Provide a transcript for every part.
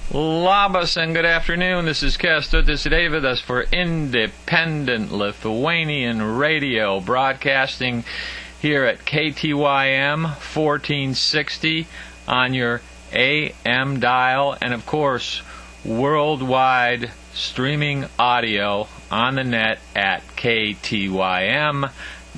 Labas and good afternoon. This is Kęstutis Deividas for Independent Lithuanian Radio, broadcasting here at KTYM 1460 on your AM dial, and of course worldwide streaming audio on the net at ktym.com.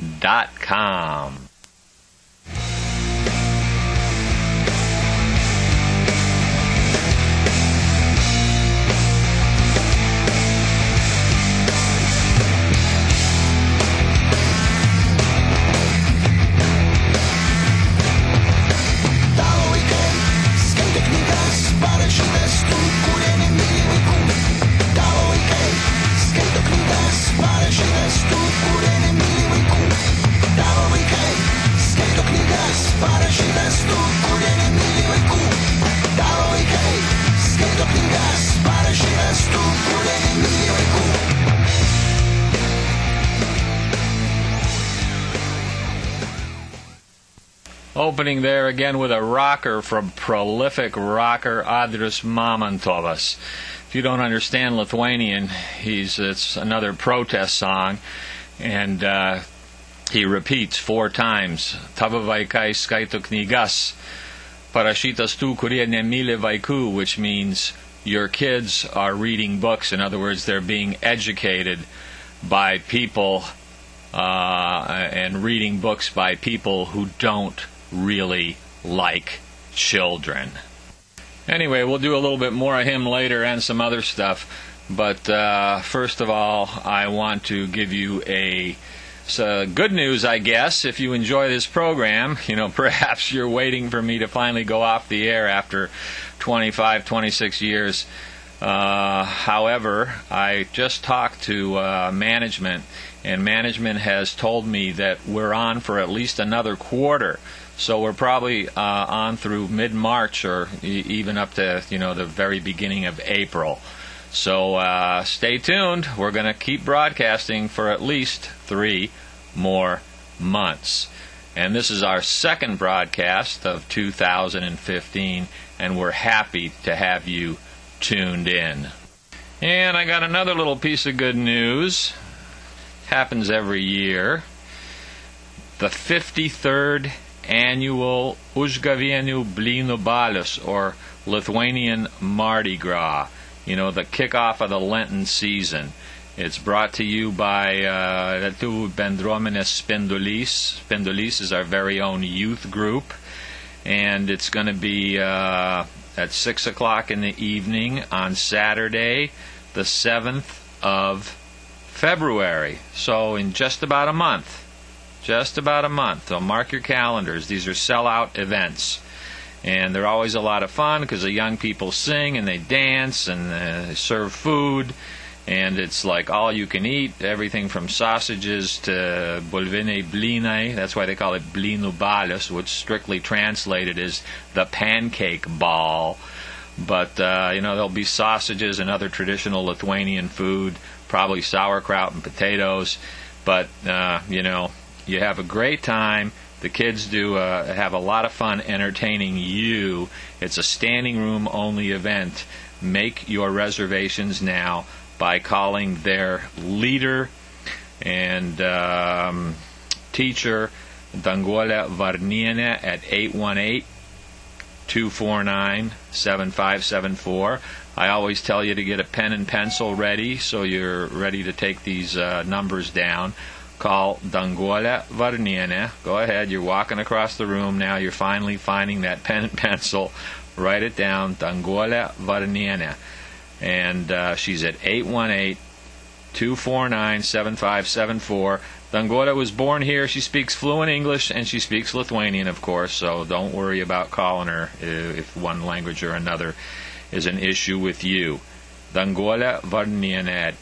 Opening there again with a rocker from prolific rocker Andrius Mamontovas. If you don't understand Lithuanian, it's another protest song, and he repeats 4 times. Tavo vaikai skaito knygas, parašytas tų, kurie nemyli vaikų, which means your kids are reading books. In other words, they're being educated by people and reading books by people who don't really like children. Anyway, we'll do a little bit more of him later and some other stuff. But first of all, I want to give you good news, I guess. If you enjoy this program, perhaps you're waiting for me to finally go off the air after 25, 26 years. However, I just talked to management, and management has told me that we're on for at least another quarter. So we're probably on through mid-March or even up to, the very beginning of April. So stay tuned. We're going to keep broadcasting for at least 3 more months. And this is our second broadcast of 2015, and we're happy to have you tuned in. And I got another little piece of good news. Happens every year. The 53rd annual Užgavėnių blynų balius, or Lithuanian Mardi Gras, the kickoff of the Lenten season. It's brought to you by Lietuvių bendruomenės Spindulys. Spindulys is our very own youth group, and it's going to be at 6 o'clock in the evening on Saturday, the 7th of February. So in just about a month. So mark your calendars. These are sellout events. And they're always a lot of fun because the young people sing and they dance and they serve food. And it's like all you can eat, everything from sausages to bulviniai blynai. That's why they call it blynų balius, which strictly translated is the pancake ball. But, there'll be sausages and other traditional Lithuanian food, probably sauerkraut and potatoes. But, you have a great time. The kids do have a lot of fun entertaining you. It's a standing room only event. Make your reservations now by calling their leader and teacher, Danguolė Varnienė, at 818-249-7574. I always tell you to get a pen and pencil ready so you're ready to take these numbers down. Call Danguolė Varnienė. Go ahead, you're walking across the room now. You're finally finding that pen and pencil. Write it down, Danguolė Varnienė. And she's at 818-249-7574. Danguolė was born here. She speaks fluent English, and she speaks Lithuanian, of course, so don't worry about calling her if one language or another is an issue with you. Danguolė Varnienė at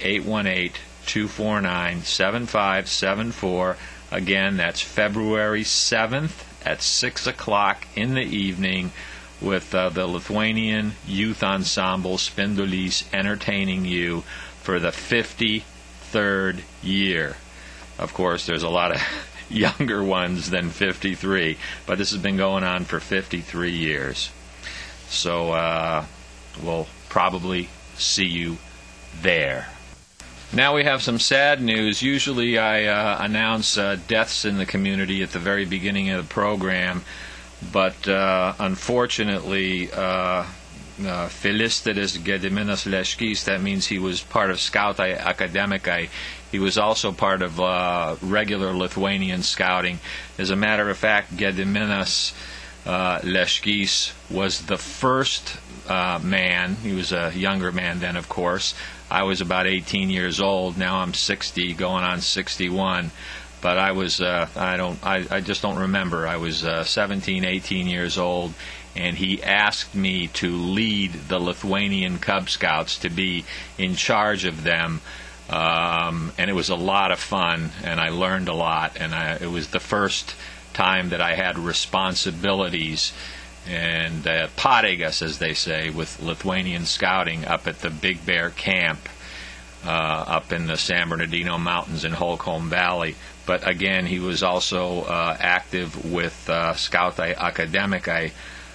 818-249-7574. Again, that's February 7th at 6 o'clock in the evening with the Lithuanian Youth Ensemble Spindulys entertaining you for the 53rd year. Of course, there's a lot of younger ones than 53, but this has been going on for 53 years. So we'll probably see you there. Now we have some sad news. Usually I announce deaths in the community at the very beginning of the program, but unfortunately, Filisteris Gediminas Leškys, that means he was part of Skautai Akademikai. He was also part of regular Lithuanian scouting. As a matter of fact, Gediminas Leškys was the first man. He was a younger man then, of course. I was about 18 years old. Now I'm 60, going on 61. But I was, I just don't remember. I was 17, 18 years old, and he asked me to lead the Lithuanian Cub Scouts, to be in charge of them. And it was a lot of fun, and I learned a lot, and it was the first time that I had responsibilities and pareigas, as they say, with Lithuanian scouting up at the Big Bear Camp up in the San Bernardino Mountains in Holcomb Valley. But again, he was also active with Skautai Akademikai,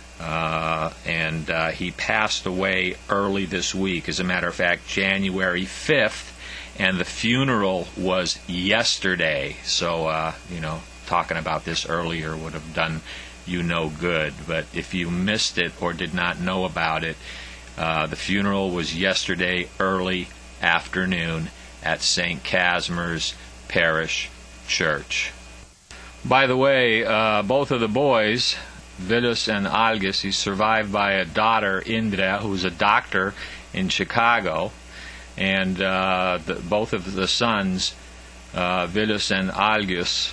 and he passed away early this week. As a matter of fact, January 5th, and the funeral was yesterday. So, talking about this earlier would have done you no good. But if you missed it or did not know about it, the funeral was yesterday early afternoon at St. Casimir's Parish Church. By the way, both of the boys, Vilius and Algis, he's survived by a daughter, Indra, who's a doctor in Chicago, and both of the sons, Vilius and Algis,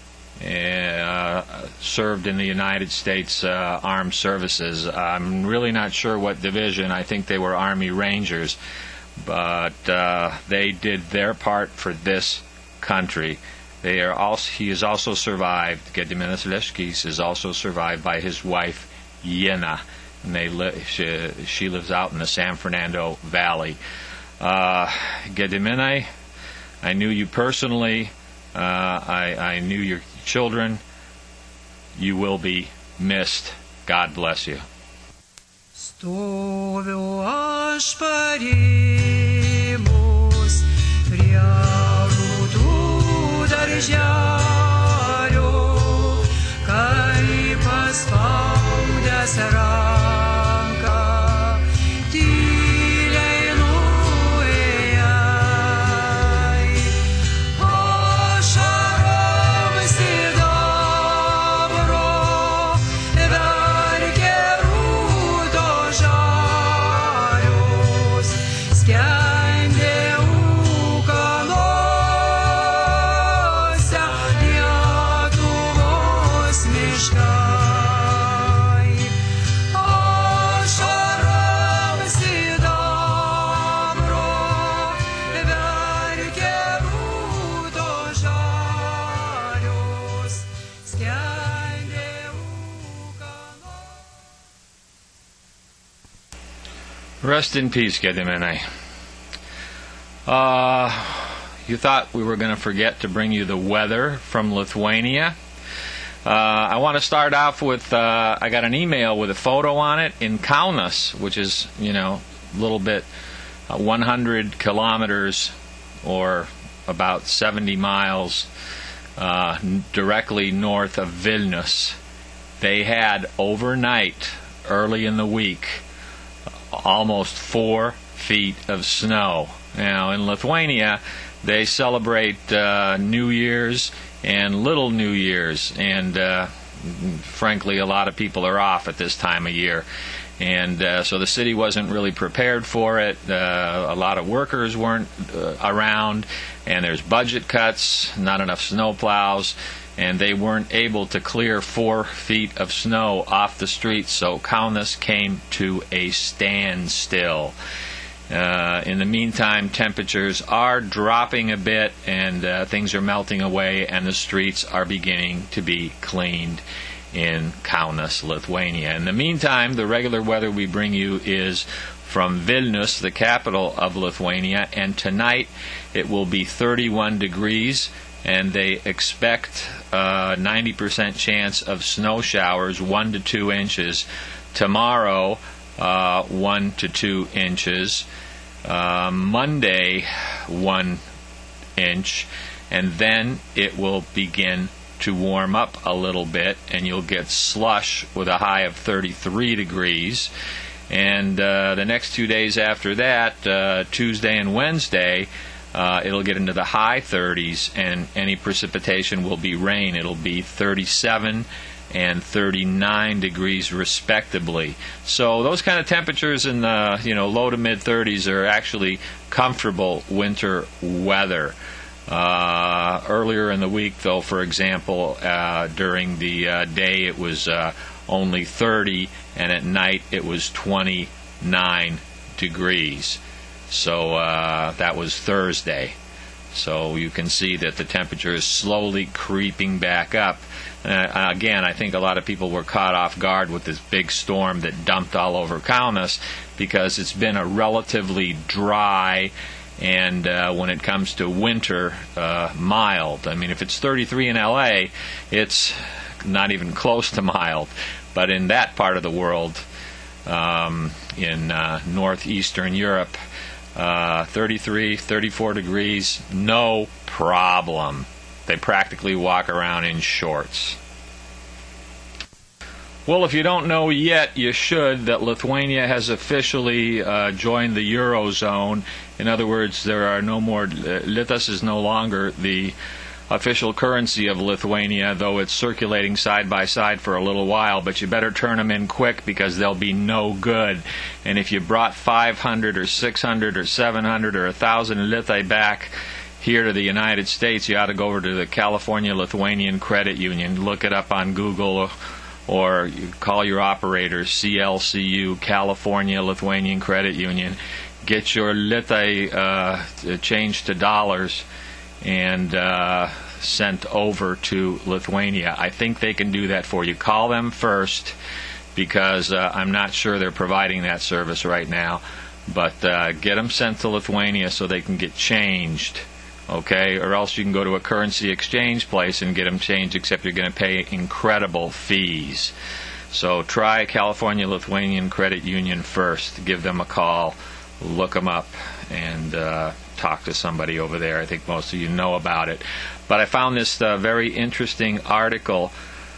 served in the United States Armed Services. I'm really not sure what division. I think they were Army Rangers, but they did their part for this country. He is also survived. Gediminas Leškys is also survived by his wife Yena, and she lives out in the San Fernando Valley. Gediminai, I knew you personally. I knew your children. You will be missed. God bless you. Stoviu aš parymus prie rūtų darželio, kai paspaudęs ranką tyliai nuėjai. Ašarom sidabro verkė rūto žarius, skendė ūkanose Lietuvos miškai. Ašarom sidabro verkė rūto žarius, skendė ūkanose. Rest in peace, Gediminai. You thought we were going to forget to bring you the weather from Lithuania. I want to start off with, I got an email with a photo on it in Kaunas, which is, a little bit 100 kilometers or about 70 miles directly north of Vilnius. They had overnight, early in the week, almost 4 feet of snow. Now, in Lithuania, they celebrate New Year's and Little New Year's, and frankly, a lot of people are off at this time of year. And so the city wasn't really prepared for it. A lot of workers weren't around, and there's budget cuts, not enough snow plows, and they weren't able to clear 4 feet of snow off the streets, so Kaunas came to a standstill. In the meantime, temperatures are dropping a bit, and things are melting away, and the streets are beginning to be cleaned in Kaunas, Lithuania. In the meantime, the regular weather we bring you is from Vilnius, the capital of Lithuania, and tonight it will be 31 degrees, and they expect 90% chance of snow showers, 1 to 2 inches. Tomorrow, 1 to 2 inches. Monday, 1 inch, and then it will begin to warm up a little bit, and you'll get slush with a high of 33 degrees. And the next 2 days after that, Tuesday and Wednesday, it'll get into the high 30s, and any precipitation will be rain. It'll be 37 and 39 degrees respectively. So those kind of temperatures in the low to mid 30s are actually comfortable winter weather. Earlier in the week, though, for example, during the day it was only 30, and at night it was 29 degrees. So that was Thursday. So you can see that the temperature is slowly creeping back up. Again, I think a lot of people were caught off guard with this big storm that dumped all over Kaunas, because it's been a relatively dry and when it comes to winter, mild. I mean, if it's 33 in LA, it's not even close to mild. But in that part of the world, in northeastern Europe, 33, 34 degrees, no problem. They practically walk around in shorts. Well, if you don't know yet, you should, that Lithuania has officially joined the Eurozone. In other words, there are no more, litas is no longer the official currency of Lithuania, though it's circulating side by side for a little while, but you better turn them in quick, because they'll be no good. And if you brought 500 or 600 or 700 or 1,000 litai back here to the United States, you ought to go over to the California Lithuanian Credit Union, look it up on Google, or you call your operator, CLCU, California Lithuanian Credit Union. Get your litai changed to dollars and sent over to Lithuania. I think they can do that for you. Call them first, because I'm not sure they're providing that service right now. But get them sent to Lithuania so they can get changed, okay? Or else you can go to a currency exchange place and get them changed, except you're going to pay incredible fees. So try California Lithuanian Credit Union first. Give them a call, look them up, and talk to somebody over there. I think most of you know about it. But I found this very interesting article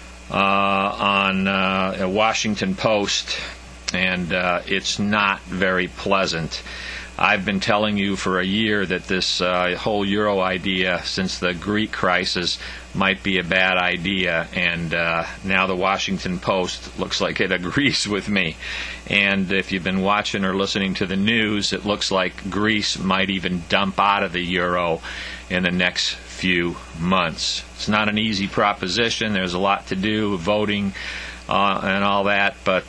on a Washington Post, and it's not very pleasant. I've been telling you for a year that this whole euro idea, since the Greek crisis, might be a bad idea, and now the Washington Post looks like it agrees with me. And if you've been watching or listening to the news, it looks like Greece might even dump out of the euro in the next few months. It's not an easy proposition. There's a lot to do, voting and all that, but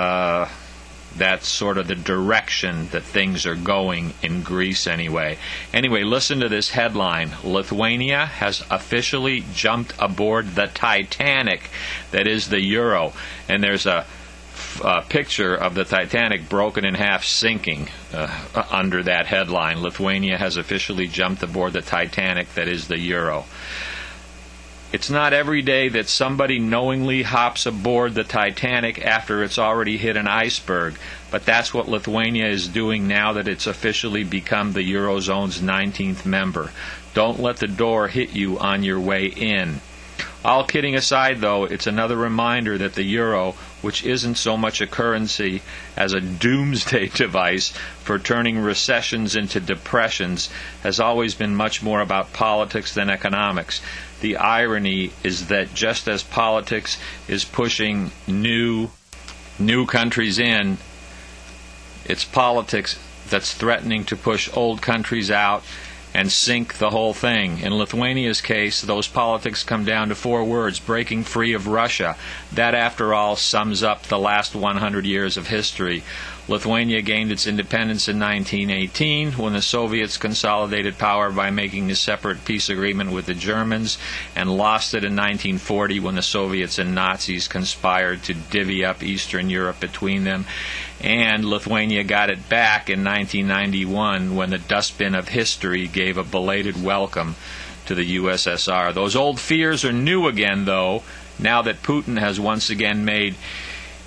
that's sort of the direction that things are going in Greece anyway. Anyway, listen to this headline. Lithuania has officially jumped aboard the Titanic, that is the euro. And there's a picture of the Titanic broken in half, sinking under that headline. Lithuania has officially jumped aboard the Titanic, that is the euro. It's not every day that somebody knowingly hops aboard the Titanic after it's already hit an iceberg, but that's what Lithuania is doing now that it's officially become the Eurozone's 19th member. Don't let the door hit you on your way in. All kidding aside, though, it's another reminder that the euro, which isn't so much a currency as a doomsday device for turning recessions into depressions, has always been much more about politics than economics. The irony is that just as politics is pushing new countries in, it's politics that's threatening to push old countries out and sink the whole thing. In Lithuania's case, those politics come down to 4 words: breaking free of Russia. That, after all, sums up the last 100 years of history. Lithuania gained its independence in 1918 when the Soviets consolidated power by making a separate peace agreement with the Germans, and lost it in 1940 when the Soviets and Nazis conspired to divvy up Eastern Europe between them. And Lithuania got it back in 1991 when the dustbin of history gave a belated welcome to the USSR. Those old fears are new again, though, now that Putin has once again made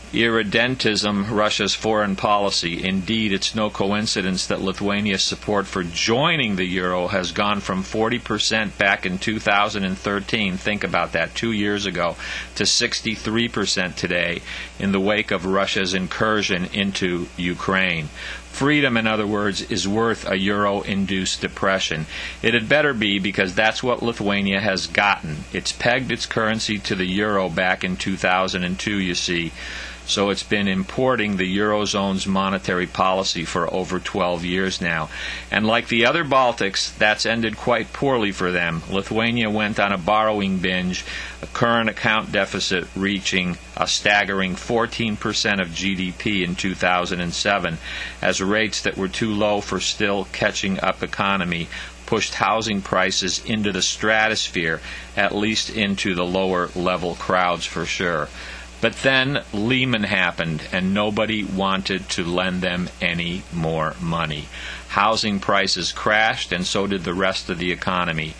Irredentism, Russia's foreign policy. Indeed, it's no coincidence that Lithuania's support for joining the euro has gone from 40% back in 2013, think about that, 2 years ago, to 63% today in the wake of Russia's incursion into Ukraine. Freedom, in other words, is worth a euro-induced depression. It had better be, because that's what Lithuania has gotten. It's pegged its currency to the euro back in 2002, you see. So it's been importing the Eurozone's monetary policy for over 12 years now. And like the other Baltics, that's ended quite poorly for them. Lithuania went on a borrowing binge, a current account deficit reaching a staggering 14% of GDP in 2007, as rates that were too low for still catching up economy pushed housing prices into the stratosphere, at least into the lower level crowds for sure. But then Lehman happened, and nobody wanted to lend them any more money. Housing prices crashed, and so did the rest of the economy.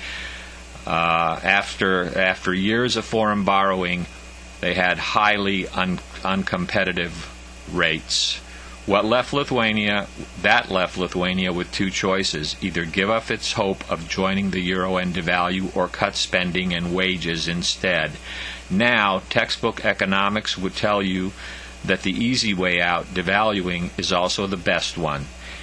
After years of foreign borrowing, they had highly uncompetitive rates. That left Lithuania with two choices: either give up its hope of joining the euro and devalue, or cut spending and wages instead. Now, textbook economics would tell you that the easy way out, devaluing, is also the best one.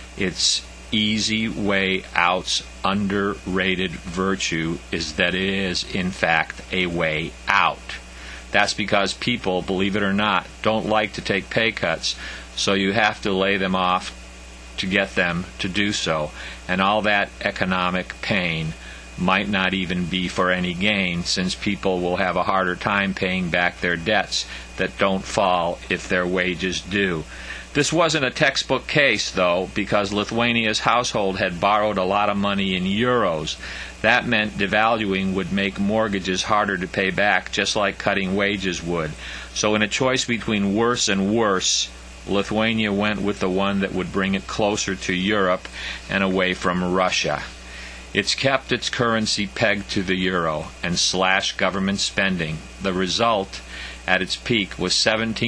Its easy way out's underrated virtue is that it is, in fact, a way out. That's because people, believe it or not, don't like to take pay cuts, so you have to lay them off to get them to do so. And all that economic pain might not even be for any gain, since people will have a harder time paying back their debts that don't fall if their wages do. This wasn't a textbook case, though, because Lithuania's household had borrowed a lot of money in euros. That meant devaluing would make mortgages harder to pay back, just like cutting wages would. So in a choice between worse and worse, Lithuania went with the one that would bring it closer to Europe and away from Russia. It's kept its currency pegged to the euro and slashed government spending. The result, at its peak, was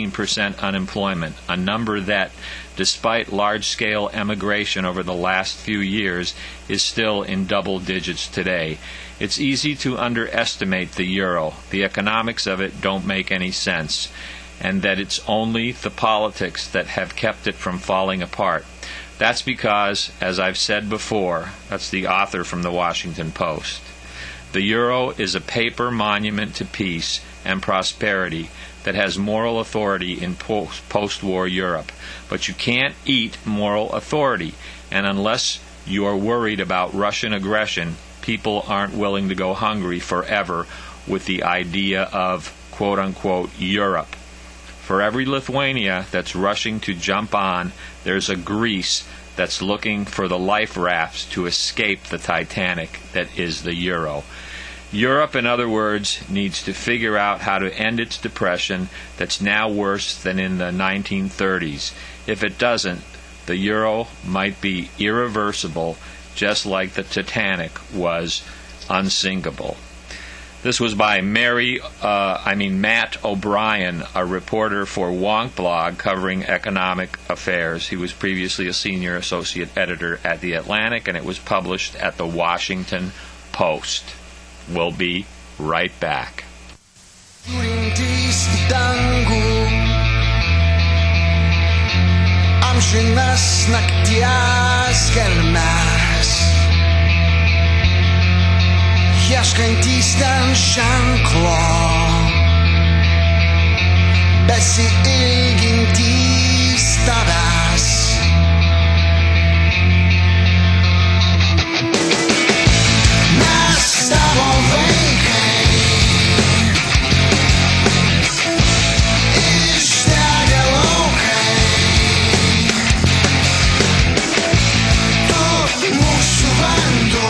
17% unemployment, a number that, despite large-scale emigration over the last few years, is still in double digits today. It's easy to underestimate the euro. The economics of it don't make any sense, and that it's only the politics that have kept it from falling apart. That's because, as I've said before, that's the author from the Washington Post, the euro is a paper monument to peace and prosperity that has moral authority in post-war Europe. But you can't eat moral authority, and unless you are worried about Russian aggression, people aren't willing to go hungry forever with the idea of quote-unquote Europe. For every Lithuania that's rushing to jump on, there's a Greece that's looking for the life rafts to escape the Titanic that is the euro. Europe, in other words, needs to figure out how to end its depression that's now worse than in the 1930s. If it doesn't, the euro might be irreversible, just like the Titanic was unsinkable. This was by Matt O'Brien, a reporter for Wonk Blog covering economic affairs. He was previously a senior associate editor at The Atlantic, and it was published at The Washington Post. We'll be right back. Ieškantys ten ženklo, besiilgintys tavęs. Mes tavo vaikai, išdegę laukai, tu mūsų vanduo.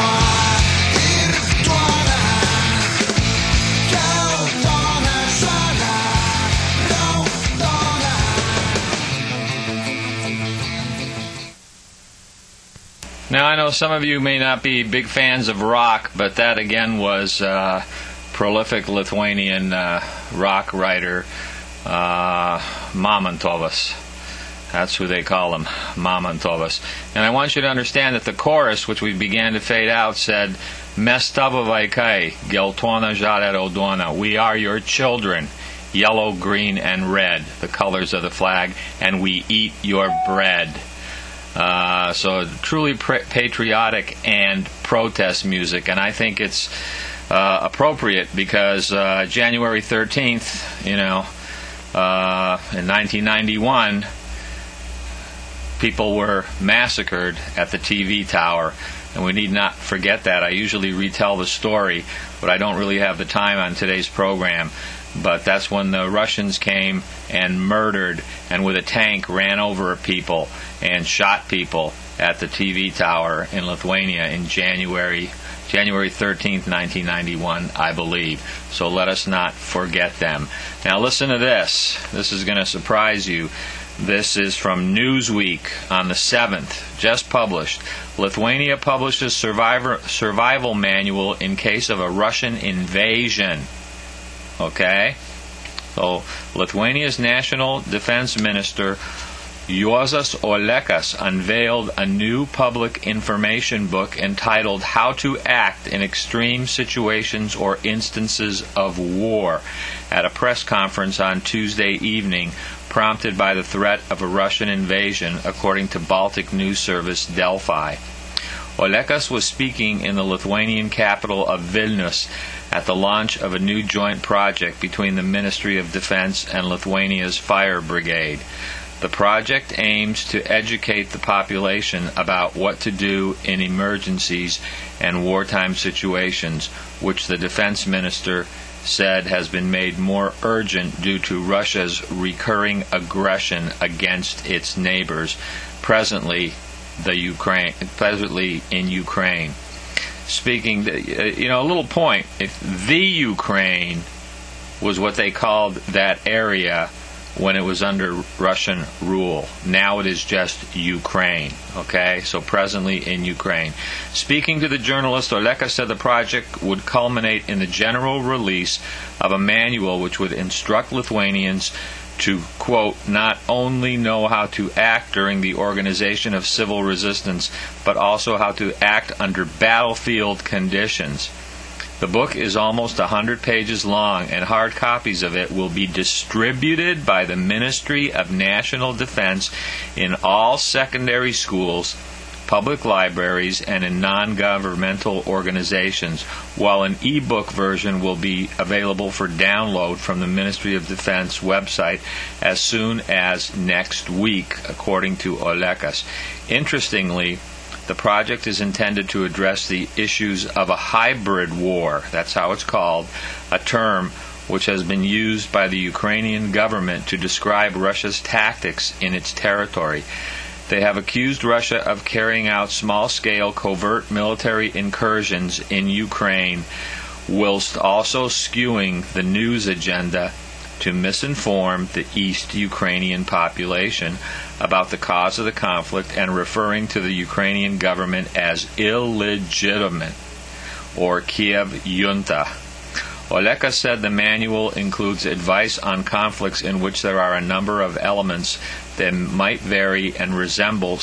Now, I know some of you may not be big fans of rock, but that again was prolific Lithuanian rock writer Mamontovas. That's who they call them, Mamontovas. And I want you to understand that the chorus, which we began to fade out, said, Mestava Vaikai, Geltona Jaderodona. We are your children, yellow, green, and red, the colors of the flag, and we eat your bread. So truly patriotic and protest music, and I think it's appropriate because January 13th, in 1991, people were massacred at the TV tower, and we need not forget that. I usually retell the story, but I don't really have the time on today's program. But that's when the Russians came and murdered and with a tank ran over people and shot people at the TV tower in Lithuania in January 13th, 1991, I believe. So let us not forget them. Now listen to this. This is going to surprise you. This is from Newsweek on the 7th, just published. Lithuania publishes survival manual in case of a Russian invasion. Okay? So Lithuania's National Defense Minister Juozas Olekas unveiled a new public information book entitled How to Act in Extreme Situations or Instances of War at a press conference on Tuesday evening, prompted by the threat of a Russian invasion, according to Baltic news service Delphi. Olekas was speaking in the Lithuanian capital of Vilnius at the launch of a new joint project between the Ministry of Defense and Lithuania's Fire Brigade. The project aims to educate the population about what to do in emergencies and wartime situations, which the defense minister said has been made more urgent due to Russia's recurring aggression against its neighbors, presently in Ukraine. Speaking, a little point. If the Ukraine was what they called that area when it was under Russian rule. Now it is just Ukraine. Okay? So presently in Ukraine. Speaking to the journalist, Olekas said the project would culminate in the general release of a manual which would instruct Lithuanians to, quote, not only know how to act during the organization of civil resistance, but also how to act under battlefield conditions. The book is almost 100 pages long, and hard copies of it will be distributed by the Ministry of National Defense in all secondary schools, public libraries, and in non-governmental organizations, while an e-book version will be available for download from the Ministry of Defense website as soon as next week, according to Olekas. Interestingly, the project is intended to address the issues of a hybrid war, that's how it's called, a term which has been used by the Ukrainian government to describe Russia's tactics in its territory. They have accused Russia of carrying out small-scale covert military incursions in Ukraine, whilst also skewing the news agenda to misinform the East Ukrainian population about the cause of the conflict and referring to the Ukrainian government as illegitimate or Kiev junta. Olekas said the manual includes advice on conflicts in which there are a number of elements that might vary and resemble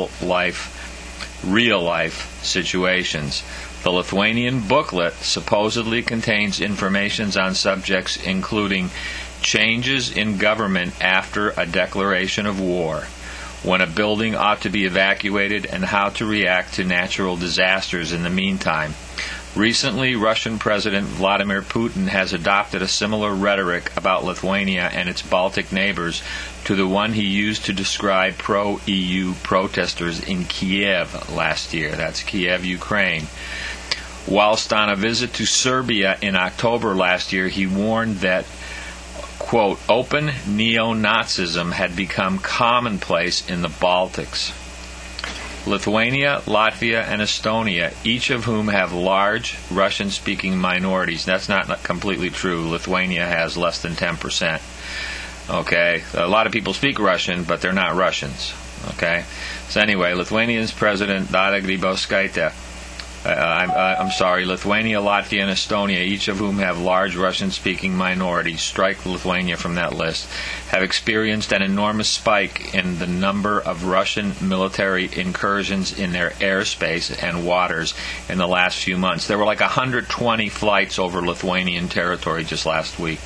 real-life situations. The Lithuanian booklet supposedly contains information on subjects including changes in government after a declaration of war, when a building ought to be evacuated, and how to react to natural disasters in the meantime. Recently, Russian President Vladimir Putin has adopted a similar rhetoric about Lithuania and its Baltic neighbors to the one he used to describe pro-EU protesters in Kiev last year. That's Kiev, Ukraine. Whilst on a visit to Serbia in October last year, he warned that, quote, open neo-Nazism had become commonplace in the Baltics. Lithuania, Latvia, and Estonia, each of whom have large Russian-speaking minorities. That's not completely true. Lithuania has less than 10%. Okay? A lot of people speak Russian, but they're not Russians. Okay? So anyway, Lithuania's President Dalia Grybauskaitė Lithuania, Latvia, and Estonia, each of whom have large Russian-speaking minorities, strike Lithuania from that list, have experienced an enormous spike in the number of Russian military incursions in their airspace and waters in the last few months. There were like 120 flights over Lithuanian territory just last week.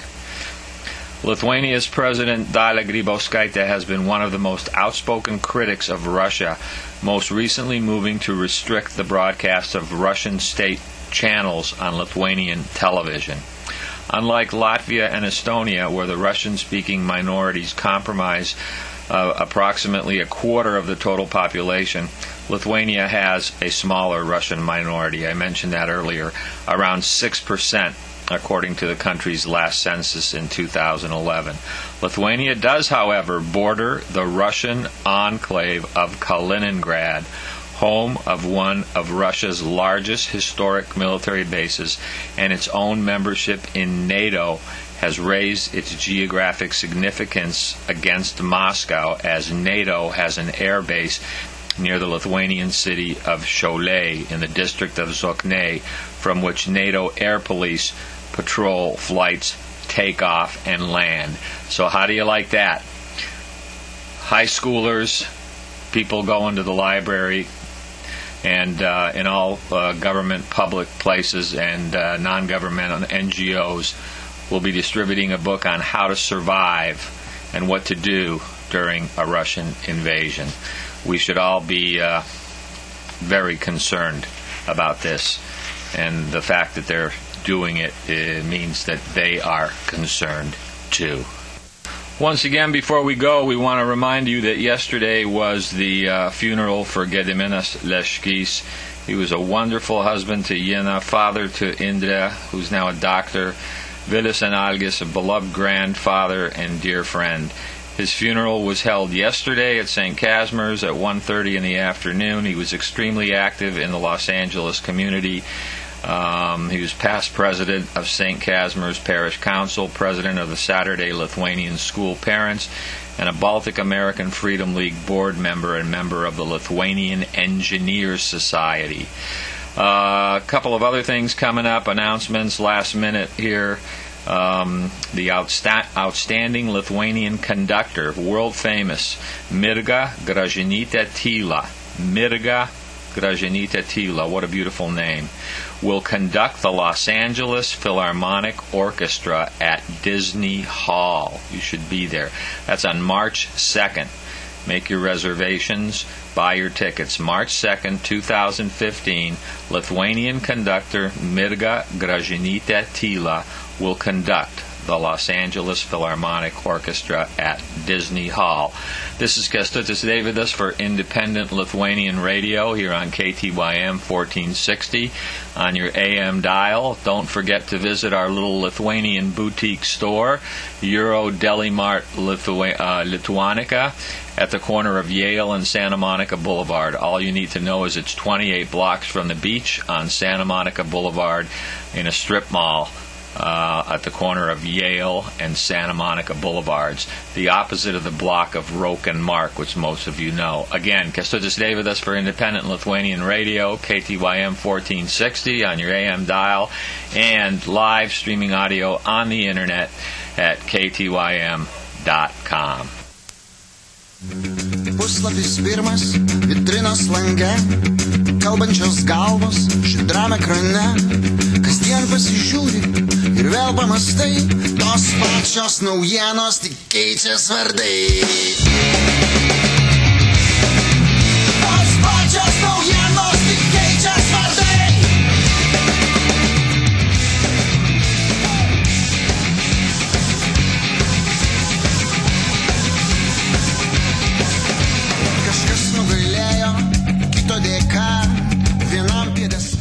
Lithuania's President Dalia Grybauskaitė has been one of the most outspoken critics of Russia, most recently moving to restrict the broadcast of Russian state channels on Lithuanian television. Unlike Latvia and Estonia, where the Russian-speaking minorities comprise approximately a quarter of the total population, Lithuania has a smaller Russian minority. I mentioned that earlier, around 6%. According to the country's last census in 2011. Lithuania does, however, border the Russian enclave of Kaliningrad, home of one of Russia's largest historic military bases, and its own membership in NATO has raised its geographic significance against Moscow, as NATO has an air base near the Lithuanian city of Šiauliai in the district of Zokniai, from which NATO air police patrol flights take off and land. So how do you like that? High schoolers, people going to the library, and in all government public places and non-governmental NGOs will be distributing a book on how to survive and what to do during a Russian invasion. We should all be very concerned about this, and the fact that they're doing it means that they are concerned too. Once again, before we go, we want to remind you that yesterday was the funeral for Gediminas Leškys. He was a wonderful husband to Yina, father to Indra, who's now a doctor, Vilis and Algis, a beloved grandfather and dear friend. His funeral was held yesterday at St. Casimir's at 1:30 in the afternoon. He was extremely active in the Los Angeles community. He was past president of St. Casimir's Parish Council, president of the Saturday Lithuanian School Parents, and a Baltic American Freedom League board member and member of the Lithuanian Engineers Society. A couple of other things coming up, announcements last minute here. The outstanding Lithuanian conductor, world famous, Mirga Gražinytė Tyla. Mirga Gražinytė Tyla, what a beautiful name, will conduct the Los Angeles Philharmonic Orchestra at Disney Hall. You should be there. That's on March 2nd. Make your reservations, buy your tickets. March 2nd, 2015, Lithuanian conductor Mirga Gražinytė Tyla will conduct the Los Angeles Philharmonic Orchestra at Disney Hall. This is Kęstutis Davidas for Independent Lithuanian Radio here on KTYM 1460 on your AM dial. Don't forget to visit our little Lithuanian boutique store, Euro Deli Mart Lituanica, at the corner of Yale and Santa Monica Boulevard. All you need to know is it's 28 blocks from the beach on Santa Monica Boulevard in a strip mall. At the corner of Yale and Santa Monica Boulevards, the opposite of the block of Roque and Mark, which most of you know. Again, Kęstutis Davidas for Independent Lithuanian Radio, KTYM 1460 on your AM dial, and live streaming audio on the internet at ktym.com. Puslapis pirmas, vitrinos lange, kalbančios galvos žydrame ekrane. Kasdien pasižiūri ir vėl pamastai, tos pačios naujienos tik keičias vardai.